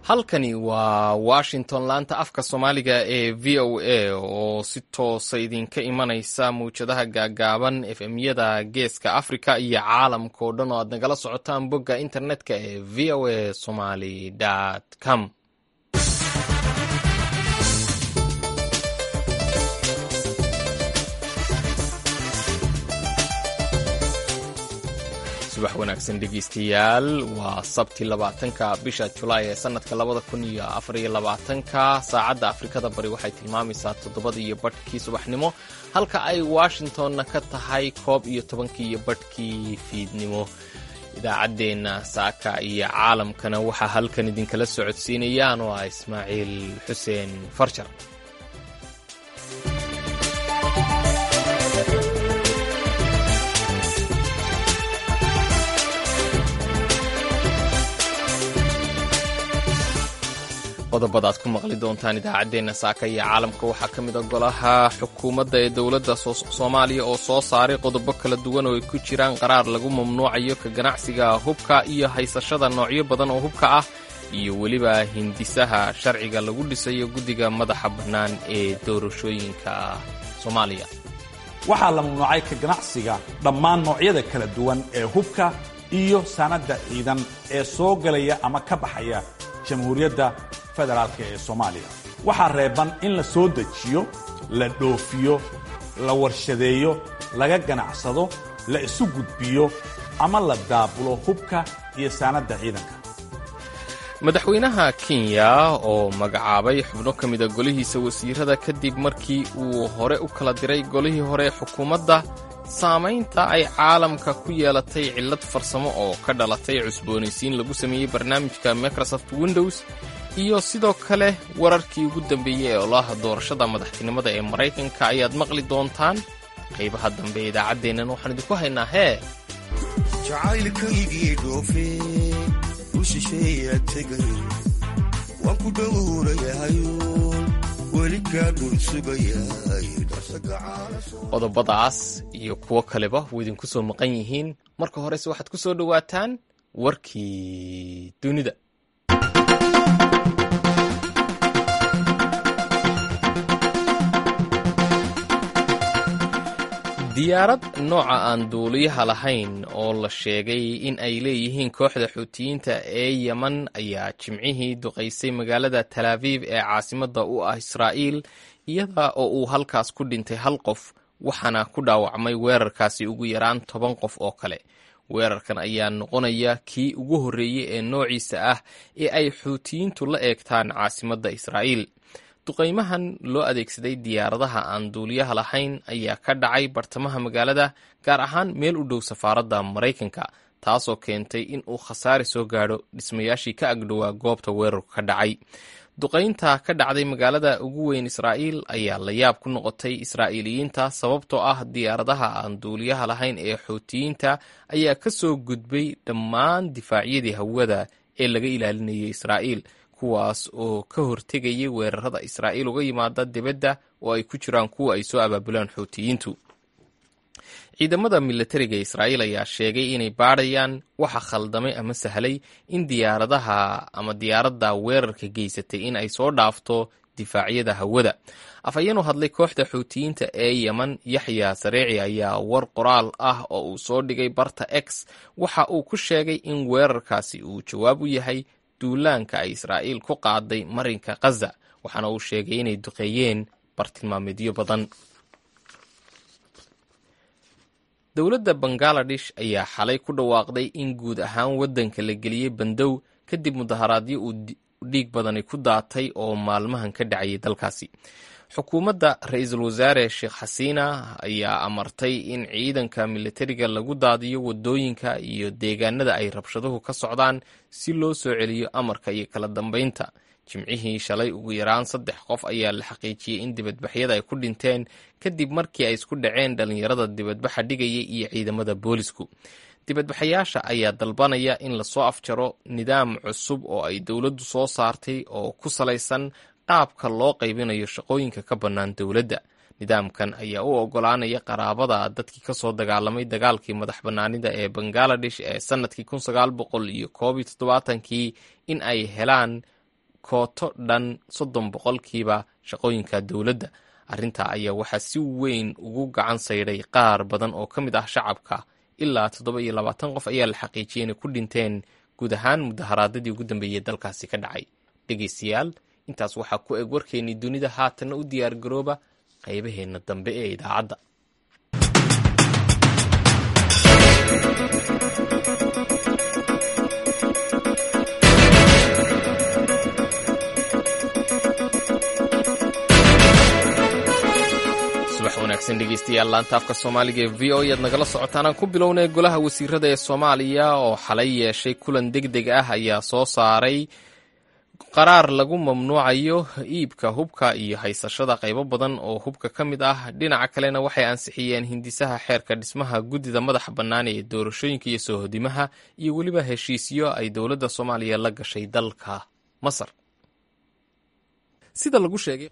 halkani waa washington laanta afka soomaaliga ee v o a oo si toosa idinka imanaysa mawjadaha gaagaaban efmyada geeska africa iyo caalamka oo dhan oo aad nagala socotaan bogga internetka ee v o a somaly com. subax wanaagsan dhegeystayaal, waa sabti 20-ka bisha Julaay ee sanadka 2024. saacadda Afrikada Bari waxay tilmaamaysaa 7:15 subaxnimo, halka ay Washingtonna ka tahay 11:15 fiidnimo. idaacaddeenna saaka iyo caalamkana waxaa halkan idinkala socodsiinayaan oo ah Ismaaciil Xuseen Farjar. qodobada aad ku maqli doontaan idaacaddeenna saaka iyo caalamka waxaa ka mid a golaha xukuumadda ee dowladda Soomaaliya oo soo saaray qodobo kala duwan oo ay ku jiraan qaraar lagu mamnuucayo ka ganacsiga hubka iyo haysashada noocyo badan oo hubka ah, iyo weliba hindisaha sharciga lagu dhisayo guddiga madaxa bannaan ee doorashooyinka Soomaaliya. waxaa la mamnuucay ka ganacsiga dhammaan noocyada kala duwan ee hubka iyo sanadda ciidan ee soo galaya ama ka baxaya jamhuuriyadda federaalka ee Soomaaliya. waxaa reeban in la soo dejiyo, la dhoofiyo, la warshadeeyo, laga ganacsado, la isu gudbiyo ama la daabulo hubka iyo saanadda ciidanka. madaxweynaha Kenya oo magacaabay xubno ka mid ah golihiisa wasiirada kadib markii uu hore u kala diray golihii hore xukuumadda, saamaynta ay caalamka ku yeelatay cillad farsamo oo ka dhalatay cusboonaysiin lagu sameeyey barnaamijka Microsoft Windows, iyo sidoo kale wararkii ugu dambeeyey ee olaha doorashada madaxtinimada ee Maraykanka ayaad maqli doontaan. qaybaha dambe ee idaacaddeennan waxaan idinku haynaa jacaylkaygii dhoofe u shisheeyaa tegay waan ku dhowrayahayo weli kaa dhul sugayahay. qodobadaas iyo kuwo kaleba way idinku soo maqan yihiin. marka horese waxaad ku soo dhowaataan warkii dunida. diyaarad nooca aan duuliyaha lahayn oo la sheegay in ay leeyihiin kooxda xuutiyiinta ee Yemen ayaa jimcihii duqaysay magaalada Tel Aviv ee caasimadda u ah Israa'iil, iyada oo uu halkaas ku dhintay 1 qof, waxaana ku dhaawacmay weerarkaasi ugu yaraan 10 qof oo kale. weerarkan ayaa noqonaya kii ugu horreeyey ee noociisa ah ee ay xuutiyiintu la eegtaan caasimadda Israa'iil. duqaymahan loo adeegsaday diyaaradaha aan duuliyaha lahayn ayaa ka dhacay bartamaha magaalada, gaar ahaan meel u dhow safaaradda Maraykanka, taasoo keentay in uu khasaare soo gaadho dhismayaashii ka agdhowaa goobta weerarku ka dhacay. duqaynta ka dhacday magaalada ugu weyn Israa'iil ayaa la yaab ku noqotay Israa'iiliyiinta sababtoo ah diyaaradaha aan duuliyaha lahayn ee xuutiyiinta ayaa ka soo gudbay dhammaan difaacyadii hawada ee laga ilaalinayay Israa'iil, kuwaas oo ka hortegayay weerarada Israa'iil uga yimaada dibadda oo ay ku jiraan kuwa ay soo abaabulaan xuutiyiintu. ciidamada militariga Israa'iil ayaa sheegay inay baadhayaan waxa khaldamay ama sahlay in diyaaradda weerarka geysatay in ay soo dhaafto difaacyada hawada. afhayeen u hadlay kooxda xuutiyiinta ee Yemen, Yaxya Sareeci, ayaa war qoraal ah oo uu soo dhigay barta X waxa uu ku sheegay in weerarkaasi uu jawaab u yahay duulaanka ay Israa'iil ku qaaday marinka Gaza, waxaana uu sheegay inay duqeeyeen bartilmaameedyo badan. dowladda Bangladesh ayaa xalay ku dhawaaqday in guud ahaan waddanka la geliyey bandow kadib mudaharaadyo uu dhiig badani ku daatay oo maalmahan ka dhacayay dalkaasi. xukuumadda ra'iisul wasaare Sheekh Xasiina ayaa amartay in ciidanka militariga lagu daadiyo wadooyinka iyo deegaanada ay rabshaduhu ka socdaan si loo soo celiyo amarka iyo kala dambeynta. jimcihii shalay ugu yaraan 3 qof ayaa la xaqiijiyey in dibadbaxyada ay ku dhinteen kadib markii ay isku dhaceen dhalinyarada dibadbaxa dhigayay iyo ciidamada boolisku. dibadbaxayaasha ayaa dalbanaya in lasoo afjaro nidaam cusub oo ay dowladdu soo saartay oo ku salaysan qaabka loo qaybinayo shaqooyinka ka bannaan dowladda. nidaamkan ayaa u oggolaanaya qaraabada dadkii ka soo dagaalamay dagaalkii madax bannaanida ee Bangladesh ee sanadkii 1971 in ay helaan kooto dhan 30% shaqooyinka dowladda. arrintaa ayaa waxaa si weyn ugu gacan sayday qaar badan oo ka mid ah shacabka. ilaa 27 qof ayaa la xaqiijiyey inay ku dhinteen guud ahaan mudaharaadadii ugu dambeeyey dalkaasi ka dhacay. dhegaystayaal, intaas waxaa ku eg warkeennii dunida. haatanna u diyaargarooba qaybaheenna dambe ee idaacadda. subax wanaagsan dhegeystayaal, laanta afka soomaaliga ee v o aad nagala socotaan. aan ku bilownay golaha wasiirada ee Soomaaliya oo xalay yeeshay kulan degdeg ah ayaa soo saaray qaraar lagu mamnuucayo iibka hubka iyo haysashada qaybo badan oo hubka ka mid ah. dhinaca kalena waxay ansixiyeen hindisaha xeerka dhismaha guddida madaxa bannaan ee doorashooyinka iyo soo hodimaha iyo weliba heshiisyo ay dowladda Soomaaliya la gashay dalka Masar. sida lagu sheegay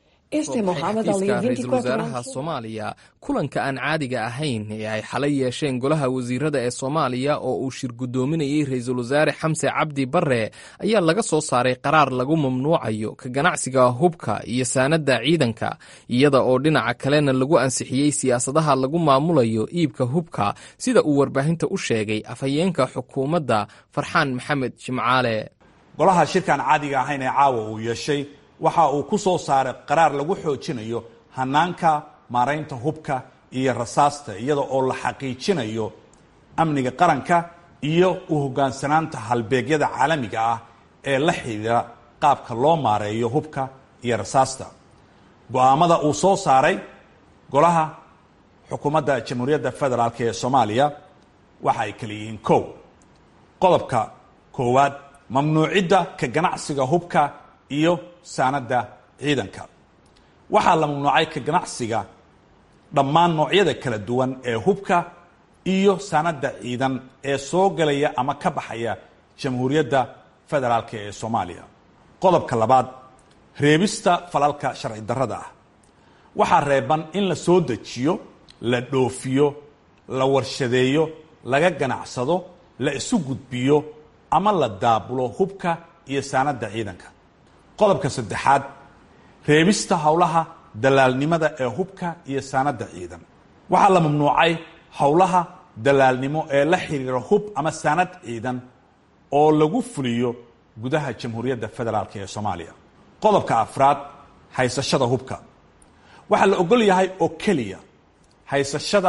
ra-iisul wasaaraha Soomaaliya, kulanka aan caadiga ahayn ee ay xalay yeesheen golaha wasiirada ee Soomaaliya oo uu shir gudoominayay ra-iisul wasaare Xamse Cabdi Barre ayaa laga soo saaray qaraar lagu mamnuucayo ka ganacsiga hubka iyo saanada ciidanka, iyada oo dhinaca kalena lagu ansixiyey siyaasadaha lagu maamulayo iibka hubka, sida uu warbaahinta u sheegay afhayeenka xukuumadda Farxaan Maxamed Jimcaale. golaha shirkaan caadiga ahayn ee caawa uu yeeshay waxa uu ku soo saaray qaraar lagu xoojinayo hanaanka maaraynta hubka iyo rasaasta, iyada oo la xaqiijinayo amniga qaranka iyo u hoggaansanaanta halbeegyada caalamiga ah ee la xidhiidha qaabka loo maareeyo hubka iyo rasaasta. go'aamada uu soo saaray golaha xukuumadda Jamhuuriyadda Federaalk ee Soomaaliya waxa ay kala yihiin: 1. qodobka 1 mamnuucidda ka ganacsiga hubka iyo saanada ciidanka. waxaa la mamnuucay ka ganacsiga dhammaan noocyada kala duwan ee hubka iyo saanada ciidan ee soo galaya ama ka baxaya Jamhuuriyadda Federaalk ee Soomaaliya. qodobka 2 reebista falalka sharci darrada ah. waxaa reeban in la soo dejiyo, la dhoofiyo, la warshadeeyo, laga ganacsado, la isu gudbiyo ama la daabulo hubka iyo saanada ciidanka. qodobka 3 reebista howlaha dalaalnimada ee hubka iyo saanada ciidan. waxaa la mamnuucay howlaha dalaalnimo ee la xiriira hub ama saanad ciidan oo lagu fuliyo gudaha Jamhuuriyadda Federaalk ee Soomaaliya. qodobka 4 haysashada hubka. waxaa la ogol yahay oo keliya haysashada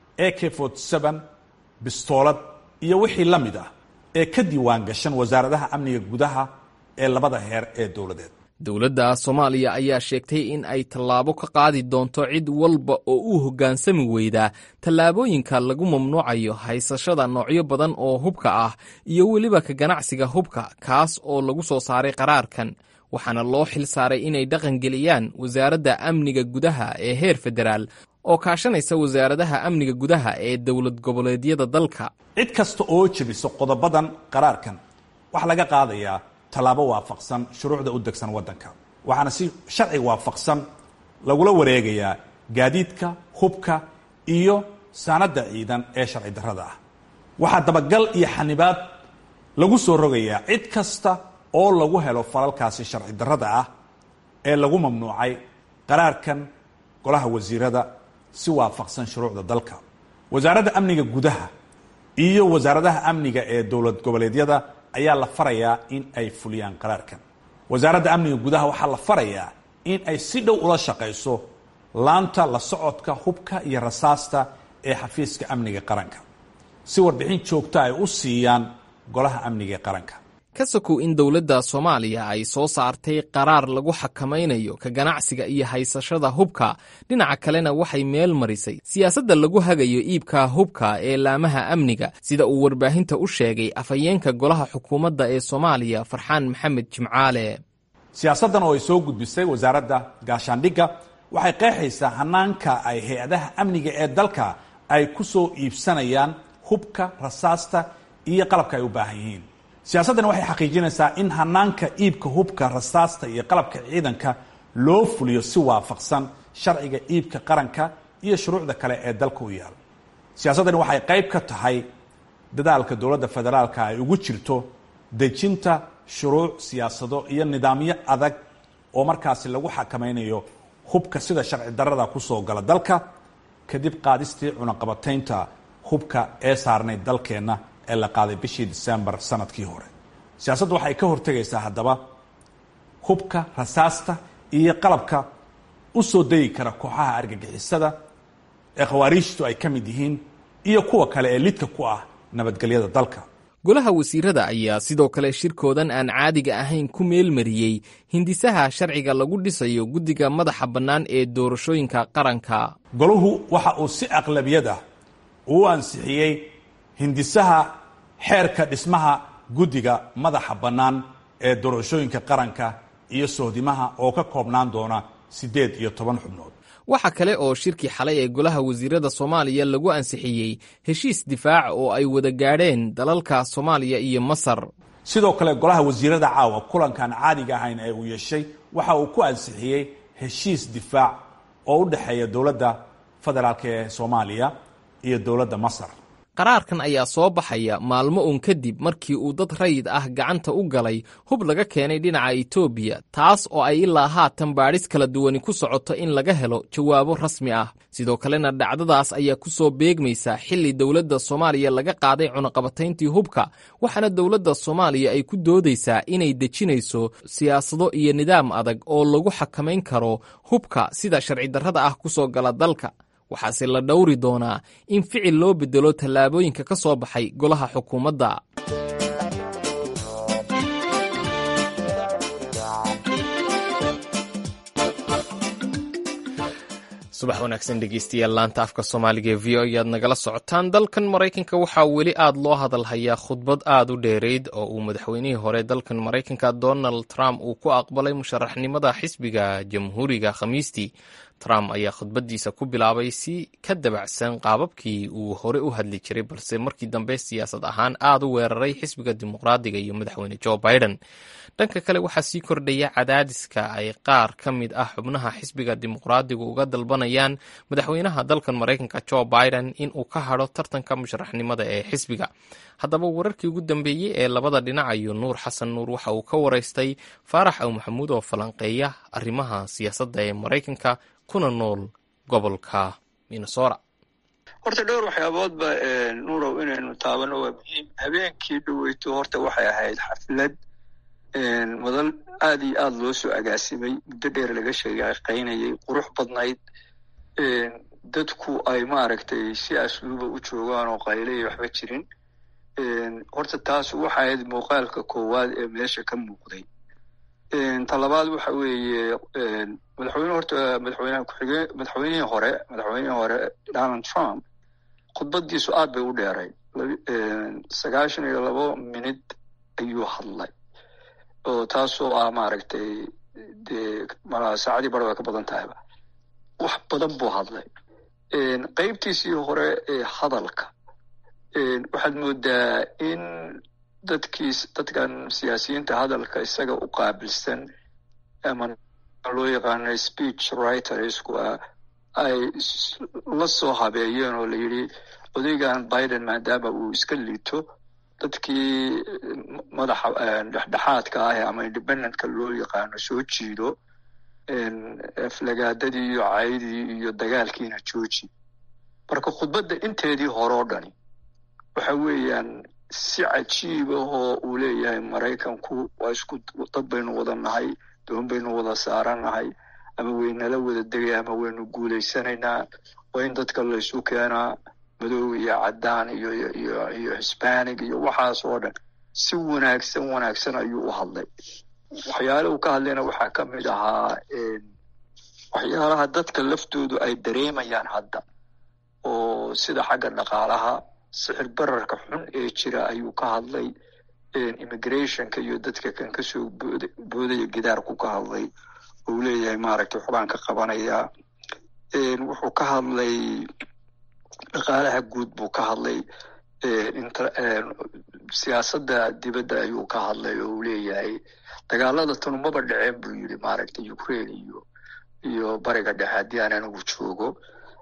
AK-47 bistoolad iyo wixii la mid ah ee ka diiwaan gashan wasaaradaha amniga gudaha ee labada heer ee dowladeed. dowladda Soomaaliya ayaa sheegtay in ay tallaabo ka qaadi doonto cid walba oo u hoggaansami weyda tallaabooyinka lagu mamnuucayo haysashada noocyo badan oo hubka ah iyo weliba ka ganacsiga hubka, kaas oo lagu soo saaray qaraarkan. waxaana loo xil saaray inay dhaqan geliyaan wasaaradda amniga gudaha ee heer federaal oo kaashanaysa wasaaradaha amniga gudaha ee dowlad goboleedyada dalka. cid kasta oo jebiso qodobadan qaraarkan waxa laga qaadayaa tallaabo waafaqsan shuruucda u degsan waddanka, waxaana si sharci waafaqsan lagula wareegayaa gaadiidka, hubka iyo saanada ciidan ee sharci darrada ah. waxaa dabagal iyo xanibaad lagu soo rogayaa cid kasta oo lagu helo falalkaasi sharci darrada ah ee lagu mamnuucay qaraarkan golaha wasiirada si waafaqsan shuruucda dalka. wasaaradda amniga gudaha iyo wasaaradaha amniga ee dowlad goboleedyada ayaa la farayaa in ay fuliyaan qaraarkan. wasaaradda amniga gudaha waxaa la farayaa in ay si dhow ula shaqayso laanta la socodka hubka iyo rasaasta ee xafiiska amniga qaranka si warbixin joogto ay u siiyaan golaha amniga ee qaranka. ka sokow in dowladda Soomaaliya ay soo saartay qaraar lagu xakamaynayo ka ganacsiga iyo haysashada hubka, dhinaca kalena waxay meel marisay siyaasadda lagu hagayo iibka hubka ee laamaha amniga, sida uu warbaahinta u sheegay afhayeenka golaha xukuumadda ee Soomaaliya Farxaan Maxamed Jimcaale. siyaasaddan oo ay soo gudbisay wasaaradda gaashaandhigga waxay qeexaysaa hanaanka ay hay-adaha amniga ee dalka ay ku soo iibsanayaan hubka, rasaasta iyo qalabka ay u baahan yihiin. siyaasaddan waxay xaqiijinaysaa in hanaanka iibka hubka, rasaasta iyo qalabka ciidanka loo fuliyo si waafaqsan sharciga iibka qaranka iyo shuruucda kale ee dalka u yaal. siyaasaddani waxay qayb ka tahay dadaalka dowladda federaalka ay ugu jirto dejinta shuruuc siyaasado iyo nidaamyo adag oo markaasi lagu xakamaynayo hubka sida sharci darrada kusoo gala dalka kadib qaadistii cunaqabataynta hubka ee saarnay dalkeenna ee la qaaday bishii December sanadkii hore. Siyaasaddu waxay ka hortagaysaa haddaba hubka, rasaasta iyo qalabka u soo degi kara kooxaha argagixisada ee khawaariijtu ay ka mid yihiin iyo kuwa kale ee lidka ku ah nabadgelyada dalka. golaha wasiirada ayaa sidoo kale shirkoodan aan caadiga ahayn ku meelmariyey hindisaha sharciga lagu dhisayo guddiga madaxa bannaan ee doorashooyinka qaranka. Golahu waxa uu si aqlabiyad ah u ansixiyey hindisaha xeerka dhismaha guddiga madaxa bannaan ee doorashooyinka qaranka iyo sohdimaha oo ka koobnaan doona 18 xubnood. waxa kale oo shirkii xalay ee golaha wasiirada Soomaaliya lagu ansixiyey heshiis difaac oo ay wada gaadheen dalalka Soomaaliya iyo Masar. sidoo kale golaha wasiirada caawa kulankan caadiga ahayn ee uu yeeshay waxa uu ku ansixiyey heshiis difaac oo u dhaxeeya dowladda federaalka ee Soomaaliya iyo dowladda Masar. qaraarkan ayaa soo baxaya maalmo uun kadib markii uu dad rayid ah gacanta u galay hub laga keenay dhinaca Itoobiya, taas oo ay ilaa haatan baadhis kala duwani ku socoto in laga helo jawaabo rasmi ah. sidoo kalena dhacdadaas ayaa ku soo beegmaysa xilli dowladda Soomaaliya laga qaaday cunaqabatayntii hubka, waxaana dowladda Soomaaliya ay ku doodaysaa inay dejinayso siyaasado iyo nidaam adag oo lagu xakamayn karo hubka sida sharci darrada ah ku soo gala dalka. waxaase la dhowri doonaa in ficil loo bedelo tallaabooyinka ka soo baxay golaha xukuumadda. subax wanaagsan dhegeystayaal, laanta afka Soomaaliga ee VO ayaad nagala socotaan. dalkan Maraykanka waxaa weli aad loo hadalhayaa khudbad aad u dheereyd oo uu madaxweynihii hore dalkan Maraykanka Donald Trump uu ku aqbalay musharaxnimada xisbiga Jamhuuriga Khamiistii. Trump ayaa khudbadiisa ku bilaabay si ka dabacsan qaababkii uu hore u hadli jiray, balse markii dambe siyaasad ahaan aad u weeraray xisbiga dimuqraadiga iyo madaxweyne Joe Biden. dhanka kale waxaa sii kordhaya cadaadiska ay qaar ka mid ah xubnaha xisbiga dimuqraadigu uga dalbanayaan madaxweynaha dalkan Maraykanka Joe Biden in uu ka hadho tartanka musharaxnimada ee xisbiga. haddaba wararkii ugu dambeeyey ee labada dhinac iyo Nuur Xasan Nuur waxa uu ka waraystay Faarax Aw Maxamuud oo falanqeeya arrimaha siyaasadda ee Maraykanka kuna nool gobolka Minnesota. horta dhowr waxyaaboodba Nuurow inaynu taabano waa muhiim. habeenkii dhaweyto horta waxay ahayd xaflad madal aad iyo aad loo soo agaasimay, muddo dheer laga shaqaynayay, qurux badnayd, dadku ay maaragtay si asluuba u joogaan oo qaylay waxba jirin. horta taas waxay ahayd muuqaalka koowaad ee meesha ka muuqday. talabaad waxa weeye madaxweynihii hore Donald Trump khudbadiisu aad bay u dheeray, 92 minid ayuu hadlay, oo taasoo ah maaragtay dee saacadii bar way ka badan tahayba. wax badan buu hadlay. qaybtiisii hore ee hadalka waxaad moodaa in dadkan siyaasiyiinta hadalka isaga u qaabilsan ama loo yaqaano speech writersku ay la soo habeeyeen oo la yidhi odaygan Biden maadaama uu iska liito, dadkii madaxa dhexdhexaadka ah ama independentka loo yaqaano soo jiido, aflagaadadii iyo caydii iyo dagaalkiina jooji. marka khudbadda inteedii hore oo dhani waxa weeyaan si cajiib ah oo uu leeyahay Maraykanku waa isku dad baynu wada nahay, doon baynu wada saaranahay, ama weynala wada degay ama waynu guulaysanaynaa, waa in dadka la isu keenaa, madow iyo caddaan iyo Hispanic iyo waxaas oo dhan. si wanaagsan ayuu u hadlay. waxyaalaha uu ka hadlayna waxaa ka mid ahaa waxyaalaha dadka laftoodu ay dareemayaan hadda, oo sida xagga dhaqaalaha, sicir bararka xun ee jira ayuu ka hadlay. immigrationka iyo dadka kan kasoo boodaya gidaarku ka hadlay, uu leeyahay maaragtay waxbaan ka qabanayaa. wuxuu ka hadlay dhaqaalaha guud buu ka hadlay. siyaasadda dibadda ayuu ka hadlay oo uu leeyahay dagaalada tanu maba dhaceen buu yidhi maaragtay Ukraine iyo bariga dhexe haddii aan anigu joogo.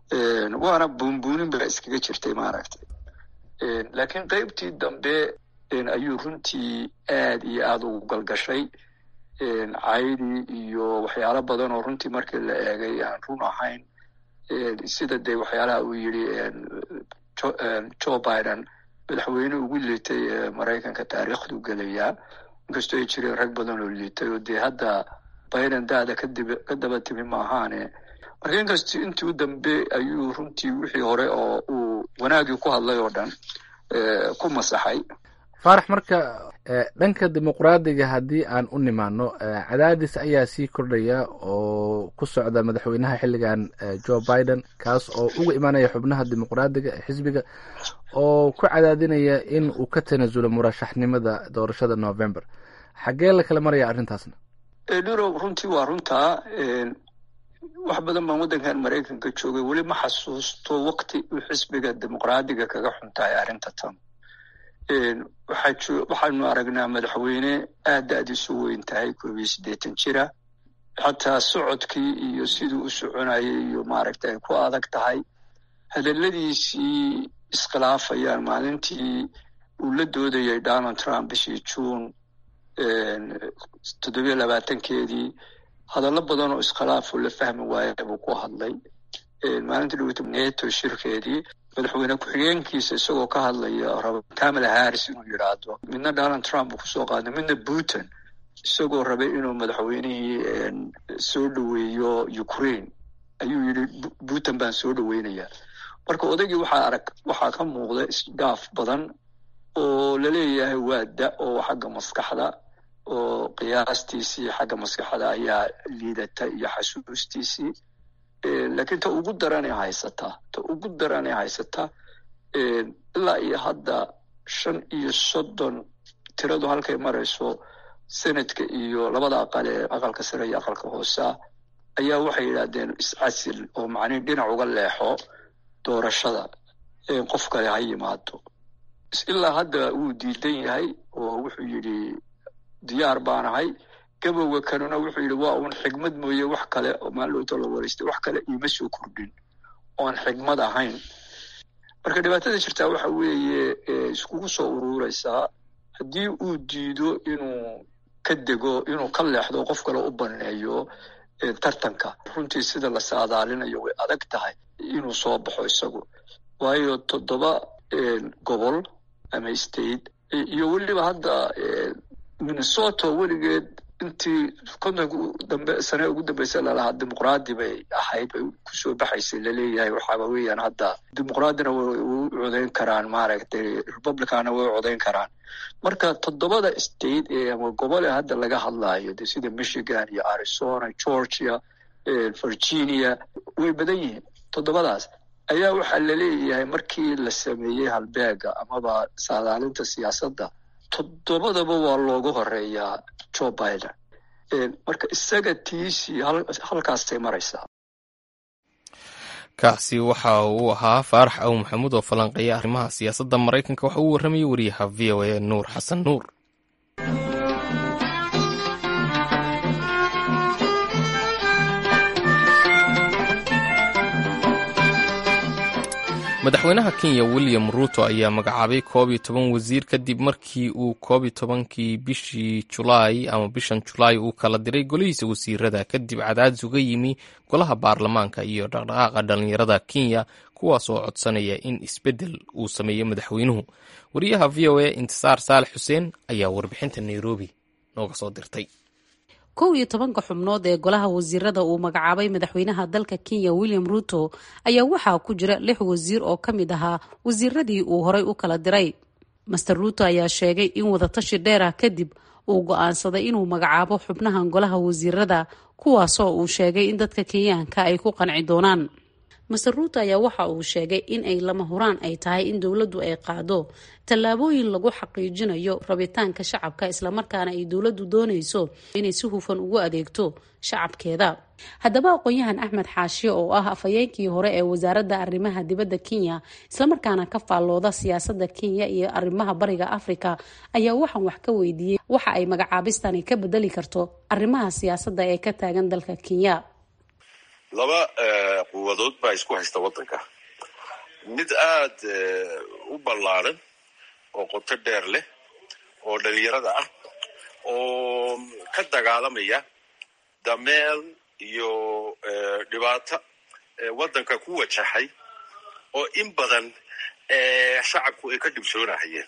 waana buunbuunin baa iskaga jirtay maaragtay. laakiin qaybtii dambe ayuu runtii aad iyo aad ugu galgashay caydii iyo waxyaalo badan oo runtii markii la eegay aan run ahayn sida dee waxyaalaha uu yidhi Joe Biden madaxweyne ugu liitay Maraykanka taariikhdu gelayaa inkastoo ay jireen rag badan oo liitay oo dee hadda Biden daada ka daba timi maahaane marka inkastoo intii u dambe ayuu runtii wixii hore oo uu wanaagii ku hadlay oo dhan ku masaxay. faarax, marka dhanka dimuqraadiga haddii aan u nimaano cadaadis ayaa sii kordhaya oo ku socda madaxweynaha xilligan Joe Biden kaas oo uga imanaya xubnaha dimuqraadiga ee xisbiga oo ku cadaadinaya in uu ka tanasulo murashaxnimada doorashada November. xagee la kala maraya arrintaasna? Dhiro runtii waa runtaa wax badan baan waddankan Maraykanka joogay weli ma xasuusto waqti uu xisbiga dimuqraadiga kaga xuntahay arrinta tan. waxaanu aragnaa madaxweyne aad da'diisu weyn tahay 80 jira xataa socodkii iyo siduu u soconayay iyo maaragtay ay ku adag tahay hadalladiisii iskhilaafayaan maalintii uu la doodayay Donald Trump bishii June 27keedii hadallo badan oo iskhilaaf la fahmi waayay buu ku hadlay maalintii dhawaatii NATO shirkeedii madaxweyne ku-xigeenkiisa isagoo ka hadlaya raba Kamala Harris inuu yidhaahdo midna Donald Trump ku soo qaaday midna Putin isagoo rabay inuu madaxweynihii soo dhaweeyo Ukraine ayuu yidhi Putin baan soo dhaweynayaa. marka odaygii waxaa ka muuqda isgaaf badan oo la leeyahay waa da oo xagga maskaxda oo qiyaastiisii xagga maskaxda ayaa liidata iyo xasuustiisii laakiin ta ugu daran ee haysata ilaa iyo hadda 35 tiradu halkay marayso senadka iyo labada aqal ee aqalka sare iyo aqalka hoose ayaa waxay yidhaahdeen iscasil oo macnihi dhinac uga leexo doorashada qof kale ha yimaado. ilaa hadda wuu diidan yahay oo wuxuu yidhi diyaar baan ahay. gabowga kanuna wuxuu yidhi waa uun xigmad mooye wax kale oo maalintoo la wareystay wax kale iima soo kordhin oon xigmad ahayn. marka dhibaatada jirtaa waxa weeye iskugu soo ururaysaa haddii uu diido inuu ka dego inuu ka leexdo qof kale u baneeyo tartanka runtii sida la saadaalinayo way adag tahay inuu soo baxo isagu waayo 7 gobol ama state iyo weliba hadda Minnesota weligeed intii sane ugu dambeysay lalahaa dimuqraadi bay ahayd bay kusoo baxaysay laleeyahay waxaaba weeyaan hadda dimuqraadina way u codayn karaan maaragtay republicana way u codayn karaan. marka 7 state ama gobol hadda laga hadlayo sida Michigan iyo Arizona, Georgia, Virginia way badan yihiin. 7daas ayaa waxaa la leeyahay markii la sameeyey halbeega amaba saadaalinta siyaasadda 7daba waa loogu horeeyaa Joe Biden. marka isaga tiisii halkaasay maraysaa. kaasi waxa uu ahaa faarax aw maxamuud oo falanqeeya arrimaha siyaasadda Maraykanka. waxa uu warramayay wariyaha VOA Nuur Xasan Nuur. madaxweynaha Kenya William Ruto ayaa magacaabay 11 wasiir kadib markii uu 11kii bishii Julaay ama bishan Julaay uu kala diray golihiisa wasiirada kadib cadaadis uga yimi golaha baarlamaanka iyo dhaqdhaqaaqa dhalinyarada Kenya kuwaas oo codsanaya in isbedel uu sameeyo madaxweynuhu. wariyaha VOA Intisaar Saalax Xuseen ayaa warbixinta Nairobi nooga soo dirtay. 11 xubnood ee golaha wasiirada uu magacaabay madaxweynaha dalka Kenya William Ruto ayaa waxaa ku jira 6 wasiir oo kamid ahaa wasiiradii uu horay u kala diray. Mr. Ruto ayaa sheegay in wadatashi dheer ah kadib uu go'aansaday inuu magacaabo xubnahan golaha wasiirada kuwaasoo uu sheegay in dadka Kenyaanka ay ku qanci doonaan. Mr. Ruto ayaa waxa uu sheegay in ay lama huraan ay tahay in dawladdu ay qaado tallaabooyin lagu xaqiijinayo rabitaanka shacabka isla markaana ay dawladdu doonayso inay si hufan ugu adeegto shacabkeeda. haddaba aqoonyahan Axmed Xaashi oo ah afhayeenkii hore ee wasaaradda arrimaha dibadda Kenya isla markaana ka faallooda siyaasadda Kenya iyo arrimaha bariga Afrika ayaa waxaan wax ka weydiiyay waxa ay magacaabistani ka bedeli karto arrimaha siyaasadda ee ka taagan dalka Kenya. laba quwadood baa isku haysta waddanka. mid aad u ballaaran oo qoto dheer leh oo dhalinyarada ah oo ka dagaalamaya dameel iyo dhibaato waddanka ku wajahay oo in badan shacabku ay ka dhibsoonahayeen.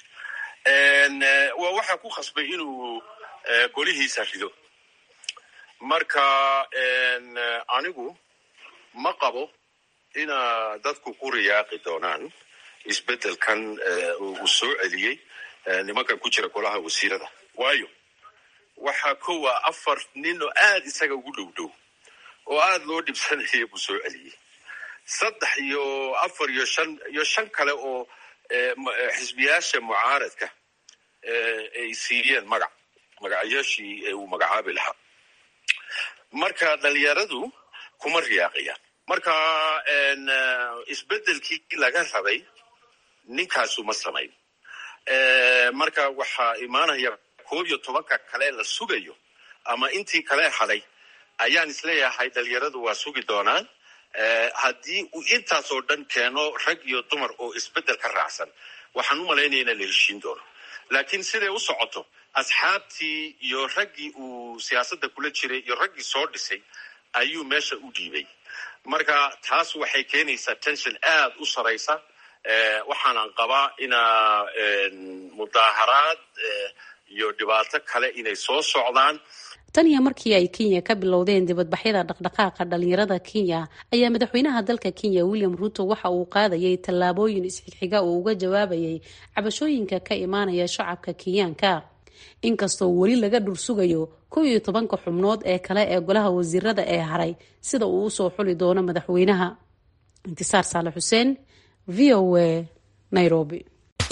waa waxaa ku khasbay inuu golihiisa rido. marka anigu ma qabo ina dadku ku riyaaqi doonaan isbeddelkan uu soo celiyey nimankan ku jira golaha wasiirada. waayo waxaa kowa 4 nin oo aad isaga ugu dhowdhow oo aad loo dhibsanaya buu soo celiyey. 3 iyo 4 iyo 5 kale oo xisbiyaasha mucaaradka ay siiyeen magacayaashii uu magacaabi lahaa. marka dhalinyaradu kuma riyaaqayaan. marka isbeddelkii laga rabay ninkaasu ma samayn. marka waxaa imaanaya 11 kale la sugayo ama intii kale hadhay ayaan isleeyahay dhalinyaradu waa sugi doonaan. haddii uu intaasoo dhan keeno rag iyo dumar oo isbeddel ka raacsan waxaan u malaynaynaa la heshiin doono. laakiin siday u socoto asxaabtii iyo raggii uu siyaasadda kula jiray iyo raggii soo dhisay ayuu meesha u dhiibay. marka taas waxay keenaysaa tension aad u saraysa. waxaanan qabaa ina mudaaharaad iyo dhibaato kale inay soo socdaan. tan iyo markii ay Kenya ka bilowdeen dibadbaxyada dhaqdhaqaaqa dhalinyarada Kenya ayaa madaxweynaha dalka Kenya William Ruto waxa uu qaadayay tallaabooyin isxigxiga oo uga jawaabayay cabashooyinka ka imaanaya shacabka Kenyaanka. inkastoo weli laga dhursugayo 11 xubnood ee kale ee golaha wasiirada ee haray sida uu u soo xuli doono madaxweynaha. Intisaar Saale Xuseen, VOA, Nairobi.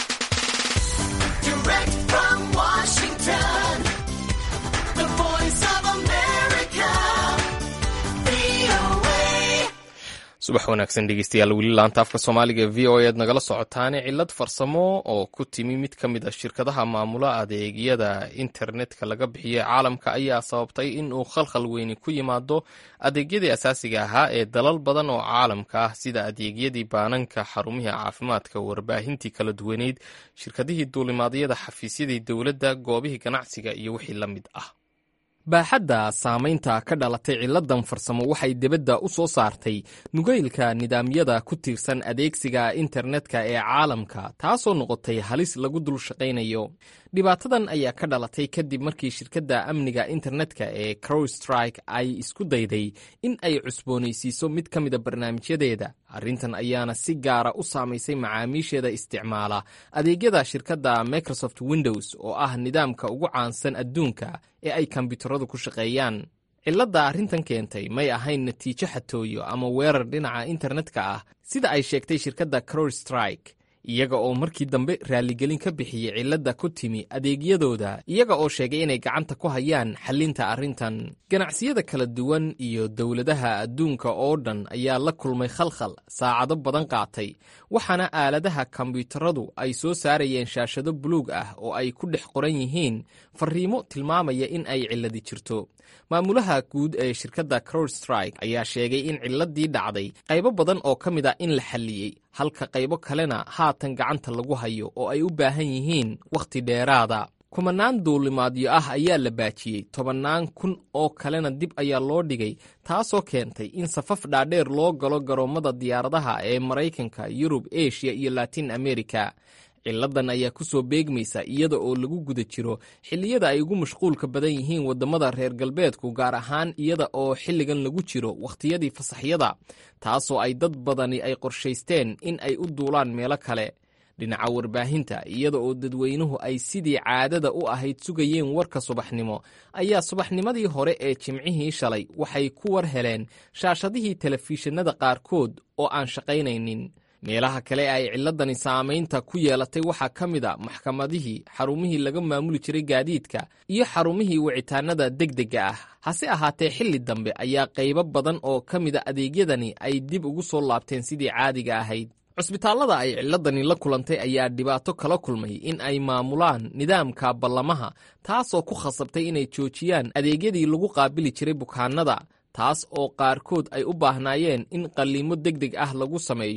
subax wanaagsan dhegeystayaal, weli laanta afka soomaaliga v o eed nagala socotaane cillad farsamo oo ku timi mid ka mid a shirkadaha maamula adeegyada internetka laga bixiyey caalamka ayaa sababtay in uu khalkhal weyni ku yimaado adeegyadii asaasiga ahaa ee dalal badan oo caalamka ah sida adeegyadii baananka, xarumihii caafimaadka, warbaahintii kala duwaneyd, shirkadihii duulimaadyada, xafiisyadii dowladda, goobihii ganacsiga iyo wixii la mid ah. baaxadda saamaynta ka dhalatay ciladan farsamo waxay dibadda u soo saartay nugaylka nidaamyada ku tiirsan adeegsiga internetka ee caalamka, taasoo noqotay halis lagu dul shaqaynayo. dhibaatadan ayaa ka dhalatay kadib markii shirkadda amniga internetka ee CrowdStrike ay isku dayday in ay cusboonaysiiso mid ka mida barnaamijyadeeda. arrintan ayaana si gaara u saamaysay macaamiisheeda isticmaala adeegyada shirkadda Microsoft Windows oo ah nidaamka ugu caansan adduunka ee ay kombiyuutaradu ku shaqeeyaan. cilladda arrintan keentay may ahayn natiijo xatooyo ama weerar dhinaca internetka ah sida ay sheegtay shirkadda CrowdStrike, iyaga oo markii dambe raaligelin ka bixiyey cilladda ku timi adeegyadooda, iyaga oo sheegay inay gacanta ku hayaan xallinta arrintan. ganacsiyada kala duwan iyo dowladaha adduunka oo dhan ayaa la kulmay khalkhal saacado badan qaatay, waxaana aaladaha kombiyuutaradu ay soo saarayeen shaashado buluug ah oo ay ku dhex qoran yihiin fariimo tilmaamaya in ay cilladi jirto. maamulaha guud ee shirkadda CrowdStrike ayaa sheegay in cilladii dhacday qaybo badan oo ka mid a in la xalliyey, halka qaybo kalena haatan gacanta lagu hayo oo ay u baahan yihiin wakhti dheeraada. kumanaan duulimaadyo ah ayaa la baajiyey, 10,000 oo kalena dib ayaa loo dhigay, taasoo keentay in safaf dhaadheer loo galo garoommada diyaaradaha ee Maraykanka, Yurub, Asia iyo Latin America. ciladan ayaa ku soo beegmaysa iyada oo lagu guda jiro xilliyada ay ugu mashquulka badan yihiin waddamada reer galbeedku, gaar ahaan iyada oo xilligan lagu jiro wakhtiyadii fasaxyada, taasoo ay dad badani ay qorshaysteen in ay u duulaan meelo kale. dhinaca warbaahinta, iyada oo dadweynuhu ay sidii caadada u ahayd sugayeen warka subaxnimo, ayaa subaxnimadii hore ee jimcihii shalay waxay ku war heleen shaashadihii telefishinada qaarkood oo aan shaqaynaynin. meelaha kale ay ciladani saamaynta ku yeelatay waxaa ka mid a maxkamadihii, xarumihii laga maamuli jiray gaadiidka iyo xarumihii wicitaanada degdega ah. hase ahaatee xilli dambe ayaa qaybo badan oo ka mida adeegyadani ay dib ugu soo laabteen sidii caadiga ahayd. cusbitaallada ay ciladani la kulantay ayaa dhibaato kala kulmay in ay maamulaan nidaamka ballamaha, taasoo ku khasabtay inay joojiyaan adeegyadii lagu qaabili jiray bukaanada, taas oo qaarkood ay u baahnaayeen in qalliimo degdeg ah lagu sameeyo.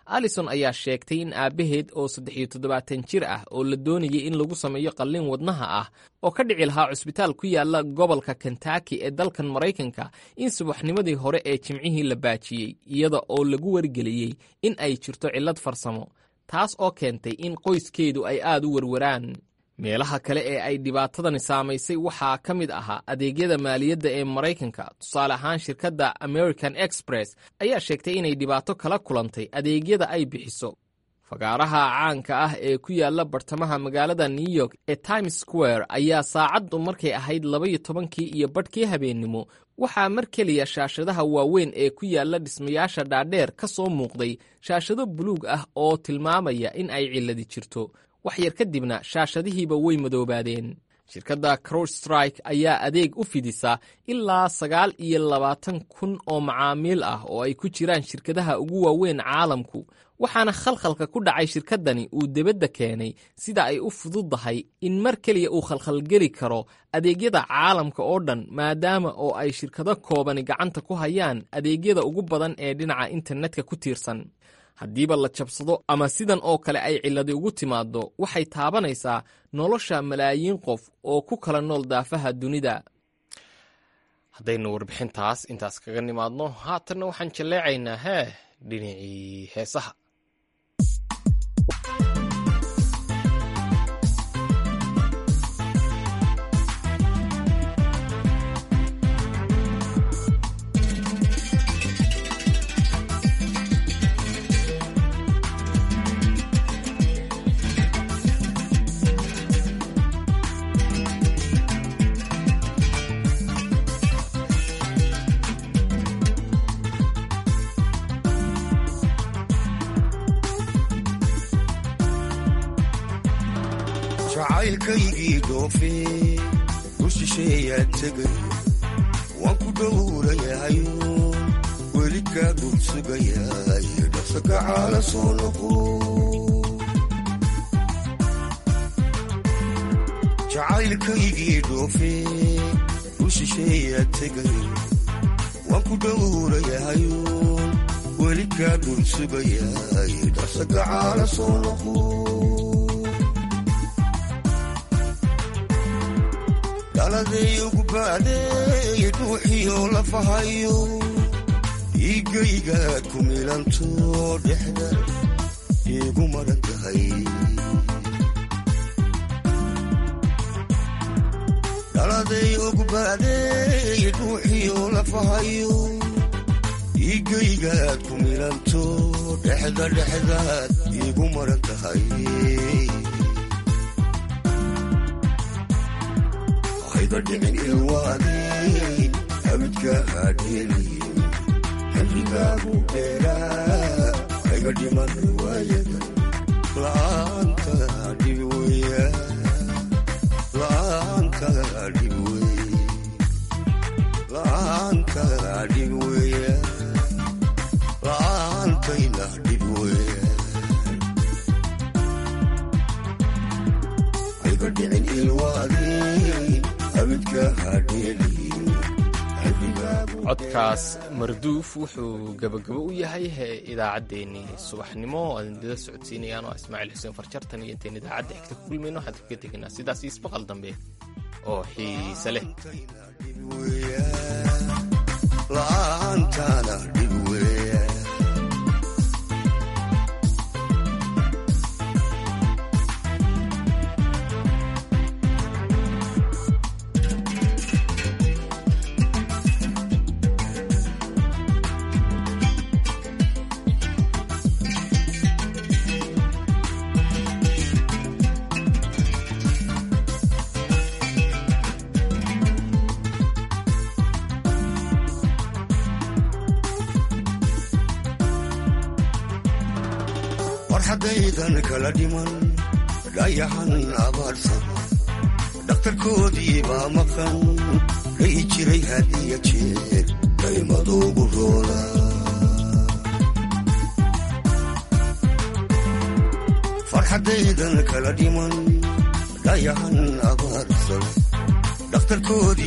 alison ayaa sheegtay in aabbaheed oo 37 jir ah oo la doonayay in lagu sameeyo qalliin wadnaha ah oo ka dhici lahaa cusbitaal ku yaala gobolka Kentucky ee dalkan Maraykanka in subaxnimadii hore ee Jimcihii la baajiyey iyada oo lagu wargeliyey in ay jirto cillad farsamo taas oo keentay in qoyskeedu ay aad u warwaraan. meelaha kale ee ay dhibaatadani saamaysay waxaa ka mid ahaa adeegyada maaliyadda ee Maraykanka. tusaale ahaan shirkadda American Express ayaa sheegtay inay dhibaato kala kulantay adeegyada ay bixiso. fagaaraha caanka ah ee ku yaala bartamaha magaalada New York ee Times Square ayaa saacaddu markay ahayd 12:15 habeennimo waxaa mar keliya shaashadaha waaweyn ee ku yaala dhismayaasha dhaadheer ka soo muuqday shaashado buluug ah oo tilmaamaya in ay cilladi jirto. wax yar kadibna shaashadihiiba way madoobaadeen. shirkadda CrowdStrike ayaa adeeg u fidisa ilaa 29,000 oo macaamiil ah oo ay ku jiraan shirkadaha ugu waaweyn caalamku, waxaana khalkhalka ku dhacay shirkaddani uu debadda keenay sida ay u fududahay in mar keliya uu khalkhalgeli karo adeegyada caalamka oo dhan maadaama oo ay shirkado koobani gacanta ku hayaan adeegyada ugu badan ee dhinaca internetka ku tiirsan. haddiiba la jabsado ama sidan oo kale ay cilladi ugu timaaddo waxay taabanaysaa nolosha malaayiin qof oo ku kala nool daafaha dunida. haddaynu warbixintaas intaas kaga nimaadno haatanna waxaan jalleecaynaa dhinacii heesaha. jacaylkaygii dhoofe u shisheeyaa tegay waan ku dhowrayahayo weli kaa dhul sugayaay dhaqsa kacaala soo noqo. jacaylkaygii dhoofe u shisheeyaa tegay waan ku dhowrayahayo weli kaa dhul sugayaay dhaqsa kacaala soo noqo. dhaladay ugu baaday dhuuxiyo lafahayo dhiigaygaad ku milanto dhexda iigu maran tahay. dhaladay ugu baaday dhuuxiyo lafahayo dhiigaygaad ku milanto dhexdaad iigu maran tahay. dhicin ilwaadin abidka hadheliyin xilligaagu dheeraa hayga dhiman riwaayada la'aanta dhibi weya la'aanta dhibi wey la'aanta dhibi weya la'aantayna dhibi weya hayga dhicin ilwaadin codkaas marduuf wuxuu gabagabo u yahay idaacaddeenii subaxnimo aan idinla socodsiinayaan oo ismaaciil xuseen farjartan iyo intayn idaacadda xigta ku kulmayno waxaan kaga tegaynaa sidaas isbaqal dambe oo xiise leh. farxadaydan kala dhiman dhayahan abaarsan dhakhtarkoodii baa maqan dhayi jiray had iyo jeer daymaduugu rooda. farxadaydan kala dhiman dhayahan abaarsan dhakhtarkoodii